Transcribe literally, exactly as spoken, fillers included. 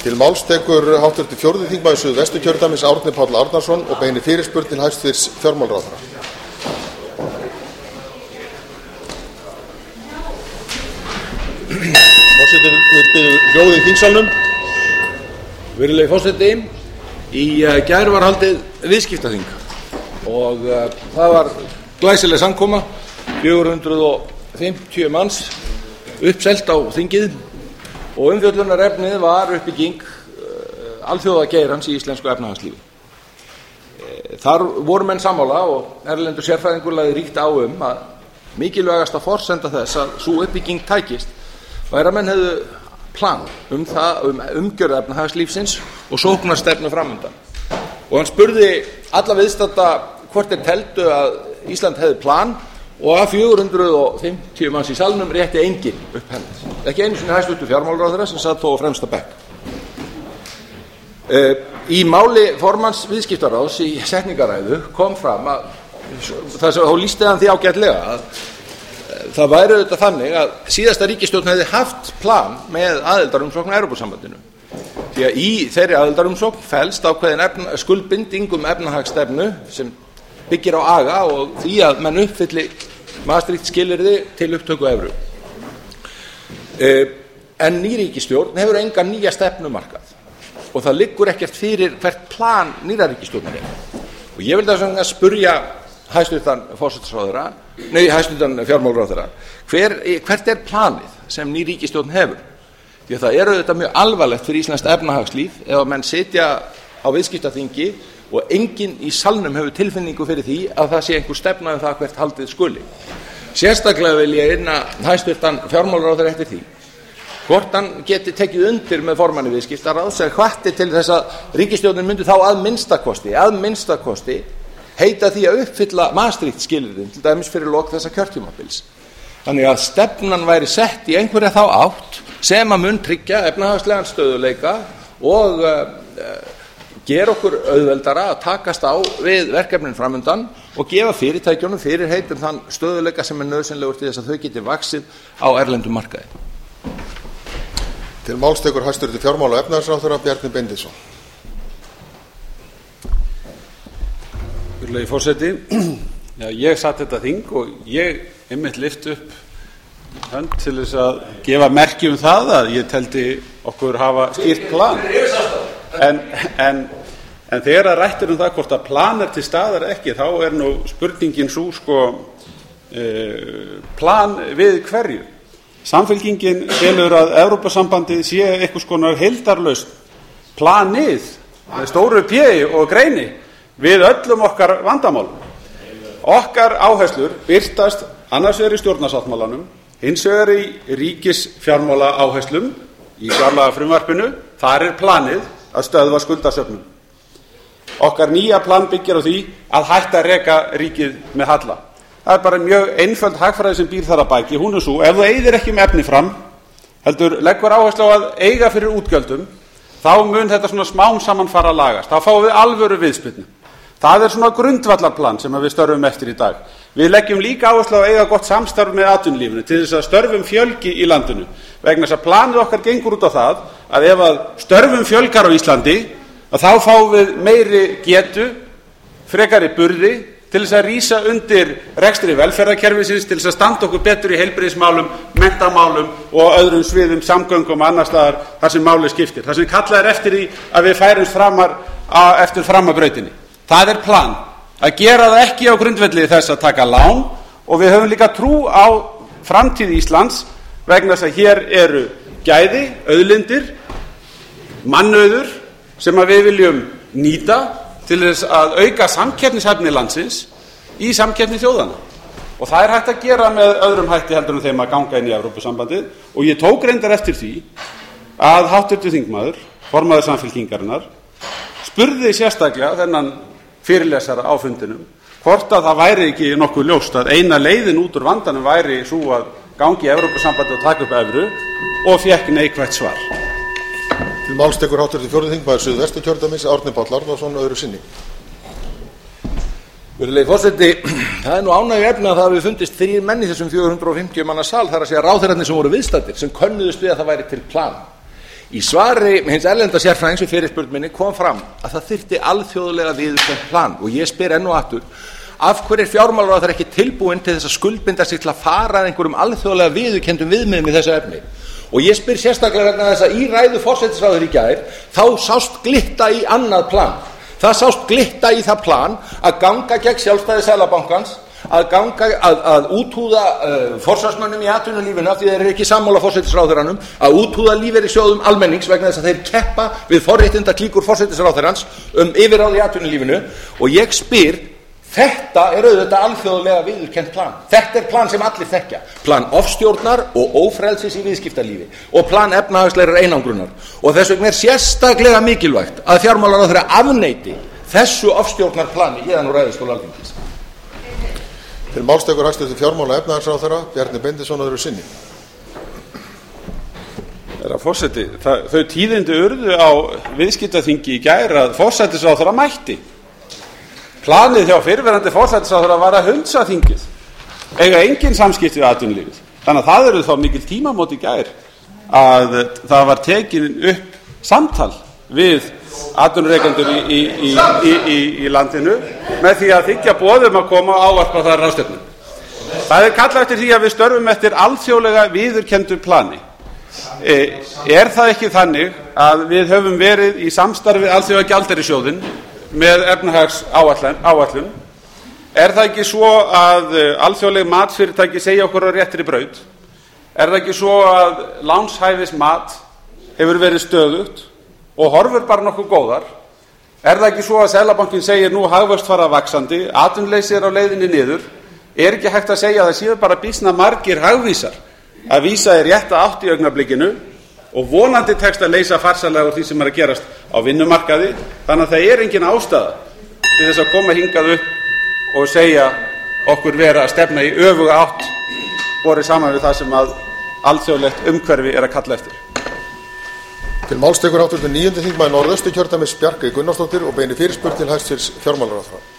Til máls tekur háttvirtur fjórði þingmaður Suðvesturkjördæmis Árni Páll Árnason og beinir fyrirspurn til hæstvirts fjármálaráðherra. Forseti vill biðja hljóð í þingsalnum. Virðulegi forseti, í gær var haldið viðskiptaþing og uh, það var glæsileg samkoma, fjögur hundruð fimmtíu manns uppselt á þingið og umfjöllunarefnið var uppbygging uh, alþjóðageirans í íslensku efnahagslífi. E, þar voru menn sammála og erlendur sérfræðingur lagði ríkt á um að mikilvægasta forsenda þess að sú uppbygging tækist væri að menn hefðu plan um það, um umgjörð efnahagslífsins og sóknarstefnu framundan. Og hann spurði alla viðstadda hvort þeir teldu að Ísland hefði plan og að fjögur hundruð fimmtíu manns í salnum rétti enginn upp henni. Ekki einu sinni hæstvirtur fjármálaráðherra sem satt þó á fremsta bekk. Uh, í máli formanns viðskiptaráðs í setningaræðu kom fram að þess að þá lýsti hann því ágætlega að uh, það væri auðvitað þannig að síðasta ríkisstjórn hefði haft plan með aðildarumsókn að Evrópusambandinu. Því að í þeirri aðildarumsókn felst ákveðin efna, skuldbinding um efnahagsstefnu sem byggir á aga og því að menn uppfylli Maastricht skilyrði til upptöku evru. Uh, en ný ríkisstjórn hefur enga nýja stefnu markað og það liggur ekkert fyrir hvert plan nýra ríkisstjórnar er. Og ég vil þess að spurja hæstvirtan forsætisráðherra, nei hæstvirtan fjármálaráðherra, hver, hvert er planið sem ný ríkisstjórn hefur? Því að það er auðvitað mjög alvarlegt fyrir íslenskt efnahagslíf ef að menn sitja á viðskiptaþingi og enginn í salnum hefur tilfinningu fyrir því að það sé einhver stefna um það hvert haldið skuli. Sérstaklega vil ég inna hæstvirtan fjármálaráðherra eftir því hvort hann geti tekið undir með formanni viðskiptaráðs sem hvatti til þess að ríkisstjórnin myndi þá að minnstakosti, að minnstakosti heita því að uppfylla Maastricht skilyrðin til dæmis fyrir lok þessa kjörtímabils. Þannig að stefnan væri sett í einhverja þá átt sem að mun tryggja efnahagslegan stöðuleika og uh, gera okkur auðveldara að takast á við verkefnin framundan og gefa fyrirtækjunum fyrirheit um þann stöðuleika sem er nauðsynlegur til þess að þau geti vaxið á erlendum markaði. Til máls tekur hæstvirtur fjármála- og efnahagsráðherra Bjarni Benediktsson. Virðulegi forseti, já, ég satt þetta þing og ég einmitt lyfti upp hönd til þess að gefa merki um það að ég teldi okkur hafa skýrt plan. En, en, en þegar að rætt er um það hvort að plan er til staðar ekki, þá er nú spurningin svo sko e, plan við hverju. Samfylkingin telur að Evrópusambandið sé einhvers konar heildarlausn, planið með stóru P og greini við öllum okkar vandamálum. Okkar áherslur birtast annars vegar í stjórnarsáttmálanum, hins vegar í ríkisfjármála áherslum í fjárlagafrumvarpinu. Þar er planið að stöðva skuldasöfnun. Okkar nýja plan byggir á því að hætta að reka ríkið með halla. Það er bara mjög einföld hagfræði sem býr þar að baki. Hún er svo, ef þú eyðir ekki með efni fram, heldur leggur áherslu á að eiga fyrir útgjöldum, þá mun þetta svona smám saman fara að lagast. Þá fáum við alvöru viðspyrnu. Það er svona grundvallarplan sem við störfum eftir í dag. Við leggjum líka áherslu á að eiga gott samstarf með atvinnulífinu til þess að störfum fjölgi í landinu. Vegna þess að planið okkar gengur út á það að ef að störfum fjölgar á Íslandi, að þá fáum við meiri getu, frekari burði, til þess að rísa undir rekstri velferðarkerfisins, til þess að standa okkur betur í heilbrigðismálum, menntamálum og öðrum sviðum, samgöngum og annars staðar þar sem máli skiptir. Það sem kallað er eftir því að við færumst framar eftir framabrautinni. Það er plan. Að gera það ekki á grundvelli þess að taka lán og við höfum líka trú á framtíð Íslands vegna þess að hér eru gæði, auðlindir, mannauður sem að við viljum nýta til þess að auka samkeppnishæfni landsins í samkeppni þjóðanna. Og það er hægt að gera með öðrum hætti heldur en þeim að ganga inn í Evrópusambandið og ég tók reyndar eftir því að háttvirtur þingmaður, formaður Samfylkingarinnar, spurði sérstaklega þennan fyrirlesara á fundinum hvort að það væri ekki nokkuð ljóst að eina leiðin út úr vandanum væri svo að gangi í Evrópusambandið og taka upp evru og fékk neikvætt svar. Til máls tekur háttvirtur fjórði þingmaður Suðvesturkjördæmis Árni Páll Árnason öðru sinni. Virðulegi forseti, það er nú ánægjuefni að það hafi fundist þrír menn í þessum fjögur hundruð fimmtíu manna sal, það er að segja ráðherrarnir sem voru viðstaddir, sem könnuðust við að það væri til plan. Í svari hins erlenda sérfræðings við fyrirspurn minni kom fram að það þyrfti alþjóðlega viðurkennt plan og ég spyr enn og aftur, af hverju er fjármálaráðherra ekki tilbúinn til þess að skuldbinda sig til að fara að einhverjum alþjóðlega viðurkenndum viðmiðum í þessu efni? Og ég spyr sérstaklega vegna þess að í ræðu forsætisráðherra í gær þá sást glitta í annað plan. Það sást glitta í það plan að ganga gegn sjálfstæði Seðlabankans, að ganga að, að úthúða uh, forsvarsmönnum í atvinnulífinu af því þeir eru ekki sammála forsætisráðherranum, að úthúða lífeyrissjóðum almennings vegna þess að þeir keppa við forréttinda klíkur forsætisráðherrans um yfirráð í atvinnulífinu. Og ég spyr, þetta er auðvitað alþjóðlega viðurkennt plan. Þetta er plan sem allir þekkja, plan ofstjórnar og ófrelsis í viðskiptalífi og plan efnahagslegrar einangrunar. Og þess vegna er sérstaklega mikilvægt að fjármálaráðherra afneiti þessu ofstjórnarplani héðan úr ræðustól Alþingis. Til máls tekur hæstvirtur fjármála- og efnahagsráðherra Bjarni Benediktsson öðru sinni. Herra forseti, það, þau tíðindi urðu á viðskiptaþingi í gær að forsætisráðherra mætti. Planið hjá fyrrverandi forsætisráðherra var að hundsa þingið, eiga engin samskipti við atvinnulífið. Þannig að það eru þá mikil tímamót í gær að það var tekin upp samtal við atvinnurekendur í, í, í, í, í, í landinu með því að þiggja boðum að koma og ávarpa þar ráðstefnu. Það er kallað eftir því að við störfum eftir alþjóðlega viðurkenndu plani. E, er það ekki þannig að við höfum verið í samstarfi alþjóða gjaldeyrisjóðinn með efnahagsáætlun? Er það ekki svo að alþjóðleg matsfyrirtæki segja okkur á réttri braut? Er það ekki svo að lánshæfismat hefur verið stöðugt og horfur bara nokkuð góðar? Er það ekki svo að Seðlabankinn segir nú hagvöxt fara vaxandi, atvinnuleysi er á leiðinni niður? Er ekki hægt að segja að það séu bara býsna margir hagvísar að vísa í rétta átt í augnablikinu og vonandi tekst að leysa farsællega úr því sem er að gerast á vinnumarkaði? Þannig að það er engin ástæða til þess að koma hingað upp og segja okkur vera að stefna í öfuga átt borið saman við það sem að alþjóðlegt umhverfi er að kalla eftir. Til máls tekur háttvirtur níundi þingmaður Norðausturkjördæmis Bjarkey Gunnarsdóttir og beinir fyrirspurn til hæstvirts fjármálaráðherra.